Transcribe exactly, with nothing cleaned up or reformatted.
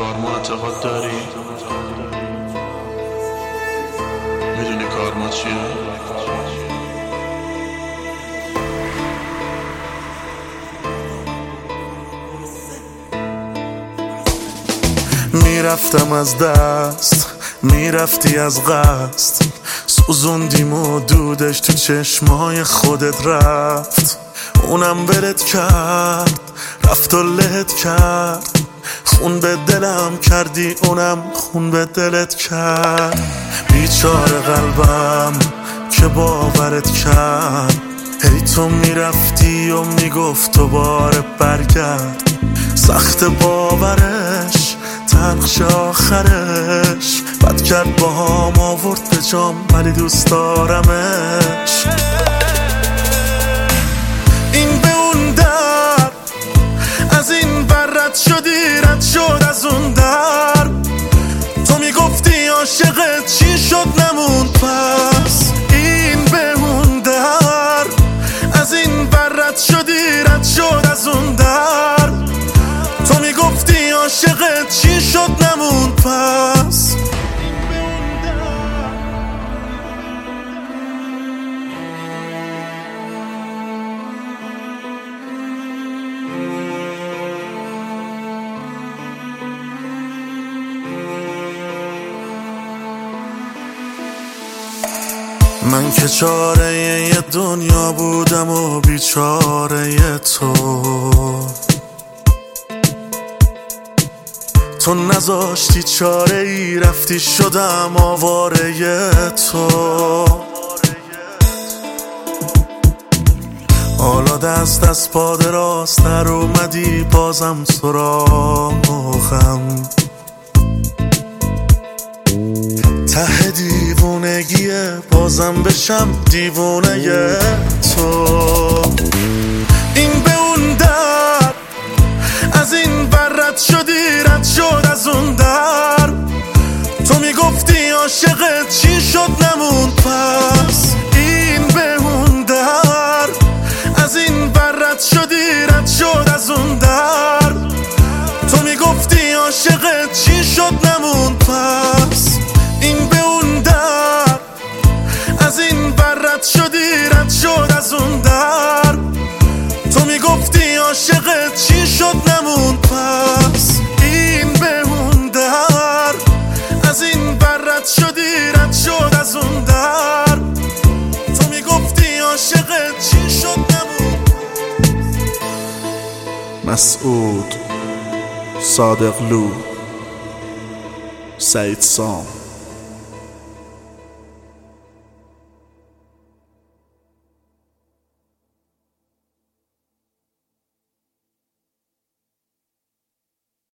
کارما اعتقاد داری؟ میدونی کارما چیه؟ میرفتم از دست، میرفتی از قصد، سوزوندیم و دودش تو چشمای خودت رفت. اونم ولت کرد، رفت و لهت کرد، خون به دلم کردی، اونم خون به دلت کرد. بیچاره قلبم که باورت کرد، هی تو میرفتی و میگفت دوباره برگرد. سخت باورش، تلخش آخرش، بد کرد با هم آورد به جام، ولی دوست دارمش. این به اون در، از این بر رد شدی، رد شد از اون در. تو میگفتی عاشقت چی شد نموند پس. این به اون در، از این بر رد شدی، رد شد از اون در. تو میگفتی عاشقت چی شد نموند پس. من که چاره یه دنیا بودم و بیچاره تو، تو نذاشتی چاره ای، رفتی شدم آواره تو. حالا دست از پا دراز تر اومدی، بازم سراغم. ته دیوونگیه، بازم بشم دیوونه تو. این به اون در، از این بر رد شدی، رد شد از اون در. تو میگفتی عاشقت چی شد نموند پس. این به اون در، از این بر رد شدی، رد شد از اون در. تو میگفتی عاشقت چی شد نموند پس. این به اون در، از این بر رد شدی، رد شد از اون در. تو میگفتی عاشقت چی شد نموند پس. این به اون در، از این بر رد شدی، رد شد از اون در. تو میگفتی عاشقت چی شد نموند. مسعود، صادقلو، سعید سام.